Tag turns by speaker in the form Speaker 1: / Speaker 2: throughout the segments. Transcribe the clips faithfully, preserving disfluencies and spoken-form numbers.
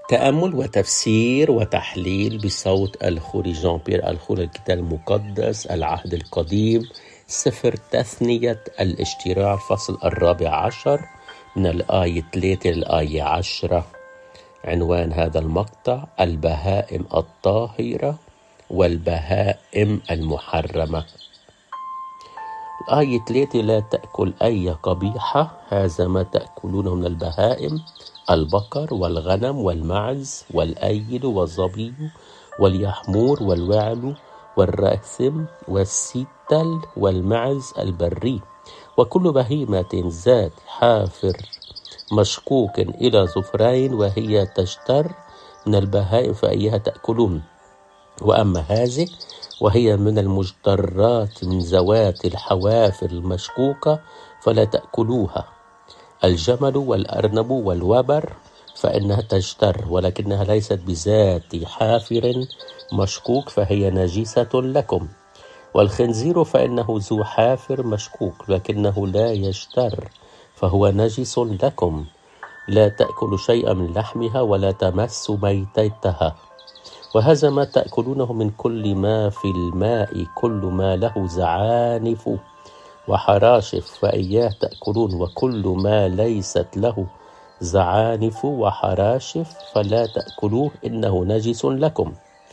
Speaker 1: تأمل وتفسير وتحليل بصوت الخوري جان بيير الخوري، الكتاب المقدس، العهد القديم، سفر تثنية الاشتراع، الفصل الرابع عشر من الآية ثلاثة للآية عشرة. عنوان هذا المقطع: البهائم الطاهرة والبهائم المحرمة. الآية ثلاثة: لا تأكل أي قبيحة، هذا ما تأكلونه من البهائم: البقر والغنم والمعز والأيل والظبي واليحمور والوعل والرأثم والسيتل والمعز البري، وكل بهيمة ذات حافر مشقوق إلى ظفرين وهي تشتر من البهائم فإياها تأكلون. وأما هذه وهي من المجترات من ذوات الحوافر المشقوقة فلا تأكلوها: الجمل والأرنب والوبر فإنها تجتر ولكنها ليست بذات حافر مشقوق فهي نجسة لكم. والخنزير فإنه ذو حافر مشقوق لكنه لا يجتر فهو نجس لكم. لا تأكل شيئا من لحمها ولا تمس ميتتها. وهذا ما تأكلونه من كل ما في الماء، كل ما له زعانف وحراشف فإياه تأكلون، وكل ما ليست له زعانف وحراشف فلا تأكلوه إنه نجس لكم.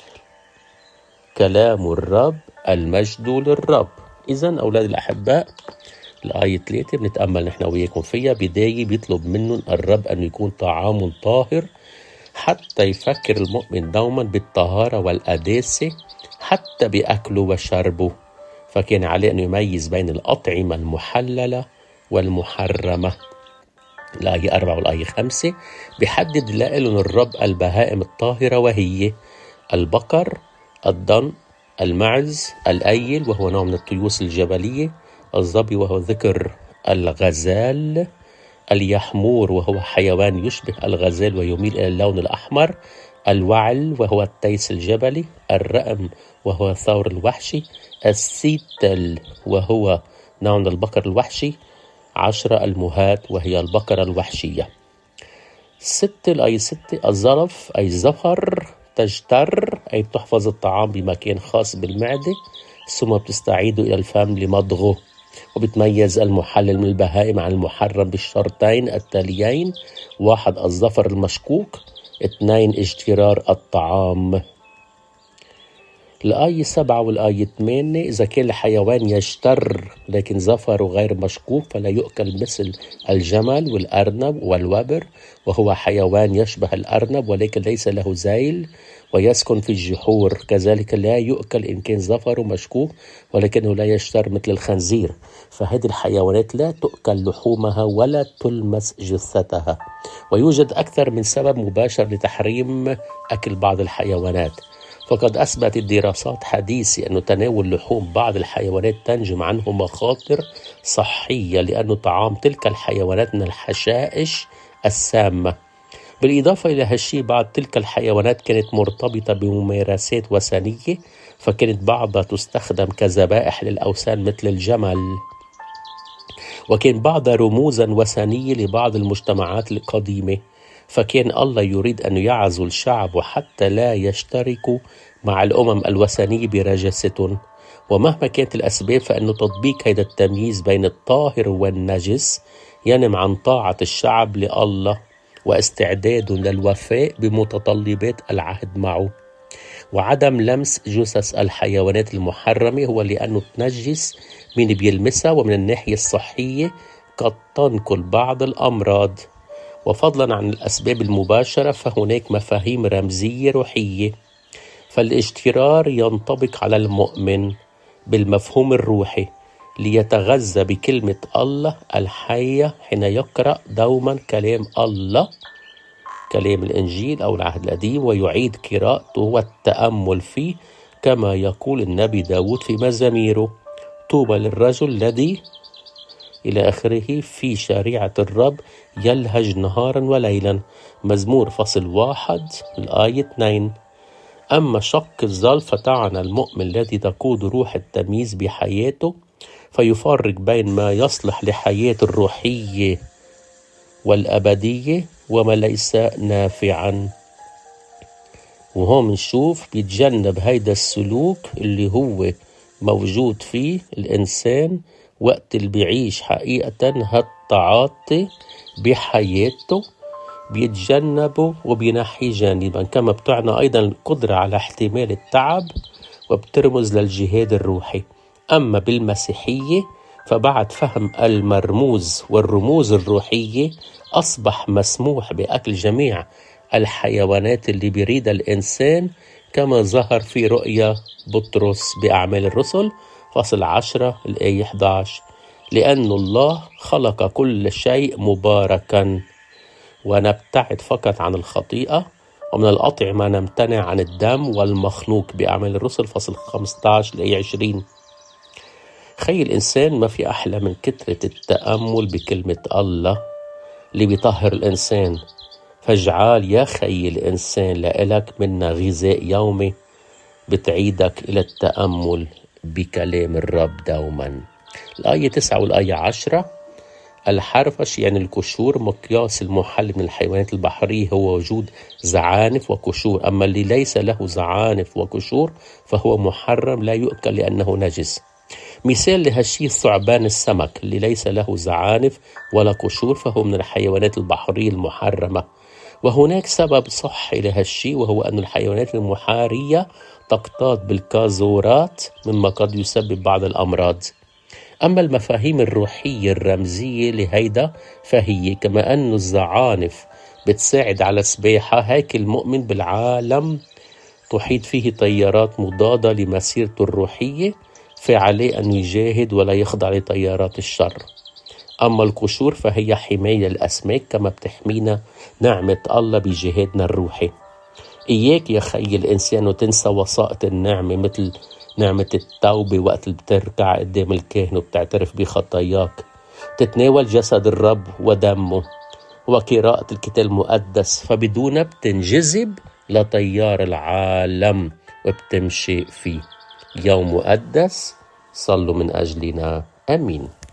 Speaker 1: كلام الرب، المجد للرب. إذن أولاد الأحباء، الآية ثلاثة بنتأمل نحن وياكم فيها. بداية بيطلب منهم الرب أن يكون طعام طاهر حتى يفكر المؤمن دوما بالطهارة والقداسة حتى بأكله وشربه، فكان عليه أن يميز بين الأطعمة المحللة والمحرمة. الآية أربعة والآية خمسة بيحدد لهم الرب البهائم الطاهرة، وهي البقر، الضن، المعز، الأيل وهو نوع من الطيوس الجبلية، الظبي وهو ذكر الغزال، اليحمور وهو حيوان يشبه الغزال ويميل إلى اللون الأحمر، الوعل وهو التيس الجبلي، الرأم وهو الثور الوحشي، السيتل وهو نوع من البقر الوحشي، عشرة المهات وهي البقرة الوحشية. ستة الآية ستة: الزلف أي زفر، تجتر أي تحفظ الطعام بمكان خاص بالمعدة ثم بتستعيده إلى الفم لمضغه. وبتميز المحلل من البهائم عن المحرم بالشرطين التاليين: واحد الظفر المشقوق، اثنين اجترار الطعام. الآية سبعة والآية ثمانية: إذا كان الحيوان يجتر لكن ظفره غير مشقوق فلا يؤكل، مثل الجمل والأرنب والوبر وهو حيوان يشبه الأرنب ولكن ليس له ذيل ويسكن في الجحور، كذلك لا يؤكل إن كان ظفره مشقوق ولكنه لا يجتر مثل الخنزير، فهذه الحيوانات لا تؤكل لحومها ولا تلمس جثتها. ويوجد أكثر من سبب مباشر لتحريم أكل بعض الحيوانات، فقد أثبتت دراسات حديثة أن تناول لحوم بعض الحيوانات تنجم عنه مخاطر صحية لأنه طعام تلك الحيوانات من الحشائش السامة. بالإضافة إلى هالشيء بعض تلك الحيوانات كانت مرتبطة بممارسات وثنية، فكانت بعضها تستخدم كذبائح للأوثان مثل الجمل، وكان بعضها رموزا وثنية لبعض المجتمعات القديمة، فكان الله يريد أن يعزل الشعب حتى لا يشتركوا مع الأمم الوثنية برجستهم. ومهما كانت الأسباب فإن تطبيق هذا التمييز بين الطاهر والنجس ينم عن طاعة الشعب لله واستعداده للوفاء بمتطلبات العهد معه. وعدم لمس جثث الحيوانات المحرمة هو لأنه تنجس من بيلمسها، ومن الناحية الصحية قد تنقل بعض الأمراض. وفضلا عن الأسباب المباشرة فهناك مفاهيم رمزية روحية، فالاجترار ينطبق على المؤمن بالمفهوم الروحي ليتغذى بكلمة الله الحية حين يقرأ دوما كلام الله، كلام الإنجيل أو العهد القديم، ويعيد قراءته والتأمل فيه، كما يقول النبي داود في مزاميره: طوبى للرجل الذي إلى آخره في شريعة الرب يلهج نهارا وليلا. مزمور فصل واحد الآية اثنين. أما شق الظلف فتعنى المؤمن الذي تقود روح التمييز بحياته، فيفرق بين ما يصلح لحياة الروحية والأبدية وما ليس نافعا. وهون بنشوف بيتجنب هيدا السلوك اللي هو موجود فيه الإنسان وقت اللي بيعيش حقيقة هالتعاطي بحياته، بيتجنبه وبينحي جانبا. كما بتعنى أيضا القدرة على احتمال التعب، وبترمز للجهاد الروحي. أما بالمسيحية فبعد فهم المرموز والرموز الروحية أصبح مسموح بأكل جميع الحيوانات اللي بيريدها الإنسان، كما ظهر في رؤيا بطرس بأعمال الرسل فصل عشرة الآية إحدى عشر، لأن الله خلق كل شيء مباركا، ونبتعد فقط عن الخطيئة، ومن الأطعمة نمتنع عن الدم والمخنوق بأعمال الرسل فصل خمسة عشر الآية عشرين. خي الإنسان ما في أحلى من كثرة التأمل بكلمة الله اللي بيطهر الإنسان. فاجعل يا خي الإنسان لإلك منا غذاء يومي بتعيدك إلى التأمل بكلام الرب دوما. الآية تسعة والآية عشرة، الحرفش يعني الكشور مقياس المحل من الحيوانات البحرية هو وجود زعانف وكشور، أما اللي ليس له زعانف وكشور فهو محرم لا يؤكل لأنه نجس. مثال لهالشي ثعبان السمك اللي ليس له زعانف ولا قشور فهو من الحيوانات البحرية المحرمة. وهناك سبب صحي لهالشي، وهو أن الحيوانات المحارية تقتاد بالكازورات مما قد يسبب بعض الأمراض. أما المفاهيم الروحية الرمزية لهيدا فهي كما أن الزعانف بتساعد على السباحة، هيك المؤمن بالعالم تحيط فيه تيارات مضادة لمسيرته الروحية، فعليه أن يجاهد ولا يخضع لتيارات الشر. أما القشور فهي حماية الأسماك كما بتحمينا نعمة الله بجهادنا الروحي. إياك يا خي الإنسان وتنسى وسائط النعمة مثل نعمة التوبة وقت اللي بتركع قدام الكاهن وبتعترف بخطاياك، تتناول جسد الرب ودمه وقراءة الكتاب المقدس، فبدونها بتنجذب لتيار العالم وبتمشي فيه. يوم مقدس، صلوا من أجلنا. آمين.